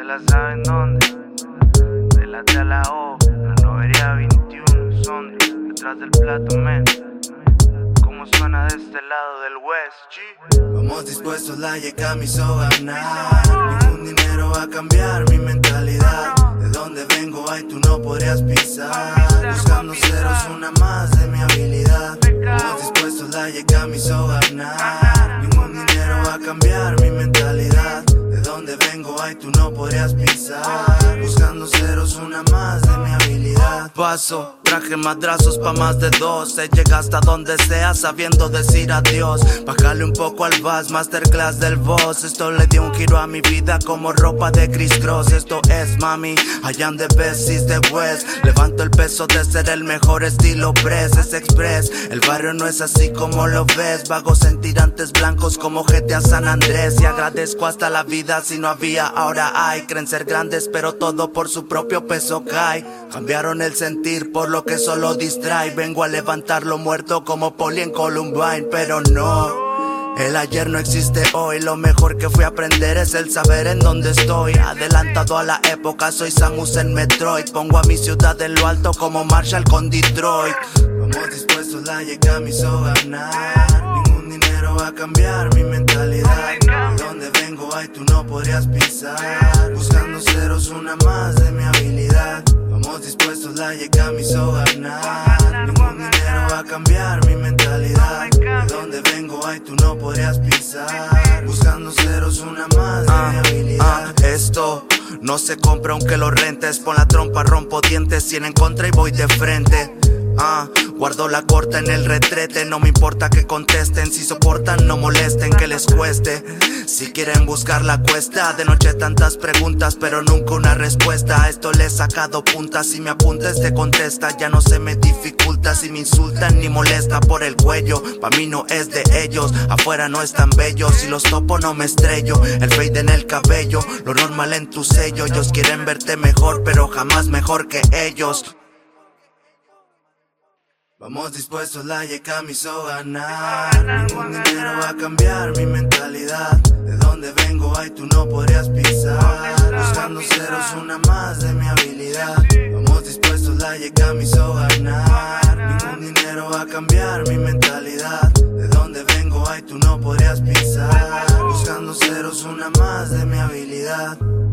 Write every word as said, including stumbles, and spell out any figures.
se la saben dónde. De la T a la O, la novería veintiuno, son detrás del plato, men. ¿Cómo suena de este lado del West, G? Vamos dispuestos, la llega a mis ganar. Ningún dinero va a cambiar mi mentalidad. De donde vengo, ay, tú no podrías pisar. Buscando ceros, una más de mi habilidad. Vamos dispuestos, la llega a mis ganar. Ningún dinero va a cambiar mi mentalidad. De donde vengo, ay, tú no podrías pisar. Buscando ceros, una más de mi habilidad. Paso, traje madrazos pa' más de dos. Se llega hasta donde sea sabiendo decir adiós. Bájale un poco al bass, masterclass del boss. Esto le dio un giro a mi vida como ropa de Chris Cross. Esto es mami, I am the best, is the west. Levanto el peso de ser el mejor estilo press, es express. El barrio no es así como lo ves. Vagos en tirantes blancos como G T A San Andrés. Y agradezco hasta la vida, si no había ahora hay. Creen ser grandes pero todo por su propio peso cae. Cambiaron el sentir por lo que solo distrae. Vengo a levantar lo muerto como Poli en Columbine, pero no, el ayer no existe hoy. Lo mejor que fui a aprender es el saber en dónde estoy. Adelantado a la época, soy Samus en Metroid. Pongo a mi ciudad en lo alto como Marshall con Detroit. Vamos dispuestos, la llega a mis ganar. Ningún dinero va a cambiar mi mentalidad. De donde vengo, ay, tú no podrías pisar. Buscando ceros, una más de mi habilidad. Vamos dispuestos, la llega a mis ganar. Ningún dinero va a cambiar mi mentalidad. De donde vengo, ay, tú no podrías pisar. Buscando ceros, una más de ah, mi habilidad. Ah, esto no se compra aunque lo rentes. Pon la trompa, rompo dientes, cien en contra y voy de frente. Ah, guardo la corta en el retrete. No me importa que contesten, si soportan no molesten, que les cueste. Si quieren buscar la cuesta, de noche tantas preguntas pero nunca una respuesta. A esto le he sacado puntas, si me apuntas te contesta. Ya no se me dificulta, si me insultan ni molesta por el cuello. Pa' mí no es de ellos, afuera no es tan bello. Si los topo no me estrello, el fade en el cabello, lo normal en tu sello. Ellos quieren verte mejor pero jamás mejor que ellos. Vamos dispuestos, la llega a mis ganar. Ningún dinero va a cambiar mi mentalidad. De donde vengo, ay, tú no podrías pisar. Buscando ceros, una más de mi habilidad. Vamos dispuestos, la llega a mis ganar. Ningún dinero va a cambiar mi mentalidad. De donde vengo, ay, tú no podrías pisar. Buscando ceros, una más de mi habilidad.